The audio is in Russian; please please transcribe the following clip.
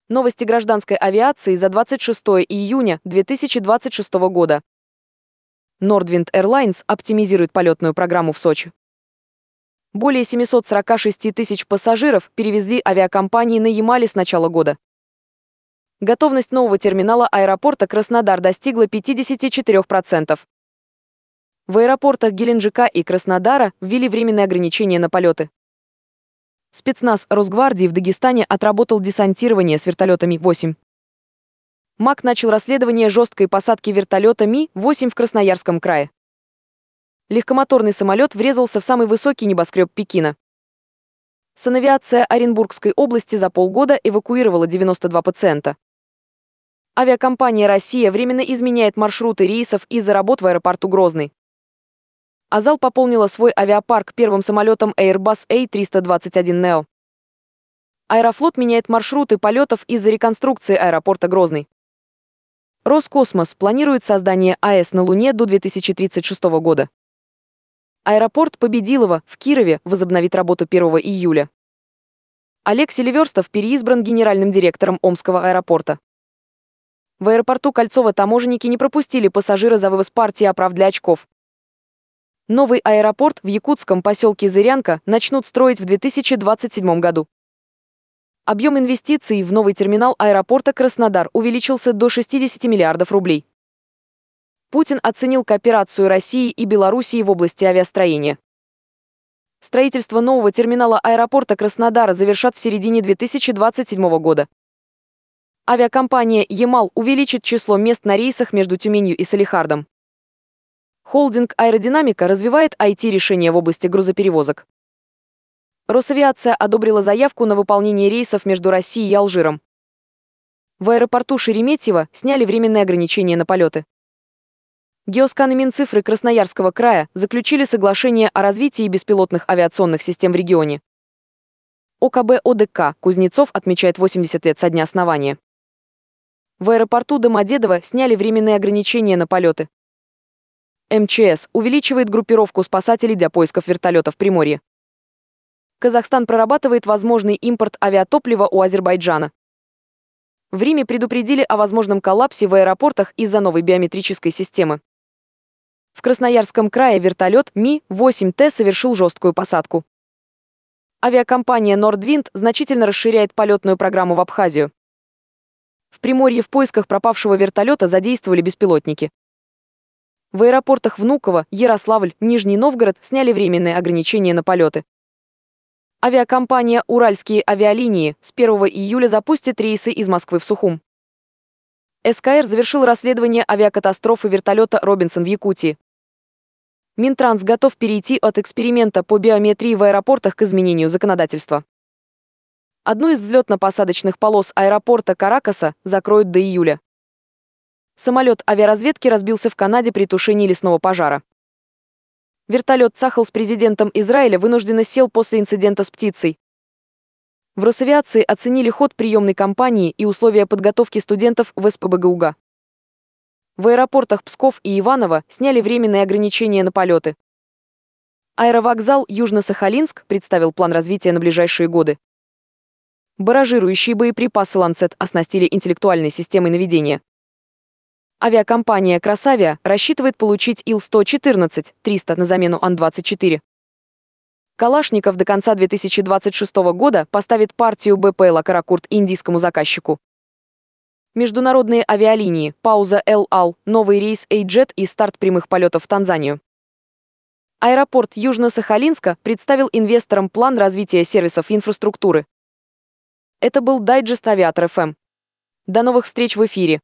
Новости гражданской авиации за 26 июня 2026 года. Nordwind Airlines оптимизирует полетную программу в Сочи. Более 746 тысяч пассажиров перевезли авиакомпании на Ямале с начала года. Готовность нового терминала аэропорта Краснодар достигла 54%. В аэропортах Геленджика и Краснодара ввели временные ограничения на полеты. Спецназ Росгвардии в Дагестане отработал десантирование с вертолета Ми-8. МАК начал расследование жесткой посадки вертолета Ми-8 в Красноярском крае. Легкомоторный самолет врезался в самый высокий небоскреб Пекина. Санавиация Оренбургской области за полгода эвакуировала 92 пациента. Авиакомпания «Россия» временно изменяет маршруты рейсов из-за работ в аэропорту Грозный. Азал пополнила свой авиапарк первым самолетом Airbus A321neo. Аэрофлот меняет маршруты полетов из-за реконструкции аэропорта Грозный. Роскосмос планирует создание АЭС на Луне до 2036 года. Аэропорт Победилово в Кирове возобновит работу 1 июля. Олег Селиверстов переизбран генеральным директором Омского аэропорта. В аэропорту Кольцово таможенники не пропустили пассажира за вывоз партии оправ для очков. Новый аэропорт в якутском поселке Зырянка начнут строить в 2027 году. Объем инвестиций в новый терминал аэропорта Краснодар увеличился до 60 миллиардов рублей. Путин оценил кооперацию России и Белоруссии в области авиастроения. Строительство нового терминала аэропорта Краснодара завершат в середине 2027 года. Авиакомпания «Ямал» увеличит число мест на рейсах между Тюменью и Салехардом. Холдинг «Аэродинамика» развивает IT-решения в области грузоперевозок. Росавиация одобрила заявку на выполнение рейсов между Россией и Алжиром. В аэропорту Шереметьево сняли временные ограничения на полеты. Геоскан и Минцифры Красноярского края заключили соглашение о развитии беспилотных авиационных систем в регионе. ОКБ ОДК Кузнецов отмечает 80 лет со дня основания. В аэропорту Домодедово сняли временные ограничения на полеты. МЧС увеличивает группировку спасателей для поисков вертолетов в Приморье. Казахстан прорабатывает возможный импорт авиатоплива у Азербайджана. В Риме предупредили о возможном коллапсе в аэропортах из-за новой биометрической системы. В Красноярском крае вертолет Ми-8Т совершил жесткую посадку. Авиакомпания Nordwind значительно расширяет полетную программу в Абхазию. В Приморье в поисках пропавшего вертолета задействовали беспилотники. В аэропортах Внуково, Ярославль, Нижний Новгород сняли временные ограничения на полеты. Авиакомпания «Уральские авиалинии» с 1 июля запустит рейсы из Москвы в Сухум. СКР завершил расследование авиакатастрофы вертолета «Робинсон» в Якутии. Минтранс готов перейти от эксперимента по биометрии в аэропортах к изменению законодательства. Одну из взлетно-посадочных полос аэропорта Каракаса закроют до июля. Самолет авиаразведки разбился в Канаде при тушении лесного пожара. Вертолет «Цахал» с президентом Израиля вынужденно сел после инцидента с птицей. В Росавиации оценили ход приемной кампании и условия подготовки студентов в СПбГУГа. В аэропортах Псков и Иваново сняли временные ограничения на полеты. Аэровокзал Южно-Сахалинск представил план развития на ближайшие годы. Баражирующие боеприпасы «Ланцет» оснастили интеллектуальной системой наведения. Авиакомпания «Красавиа» рассчитывает получить Ил-114-300 на замену Ан-24. Калашников до конца 2026 года поставит партию БПЛА «Каракурт» индийскому заказчику. Международные авиалинии, пауза Эл-Ал, новый рейс Эйджет и старт прямых полетов в Танзанию. Аэропорт Южно-Сахалинска представил инвесторам план развития сервисов инфраструктуры. Это был дайджест Авиатор ФМ. До новых встреч в эфире.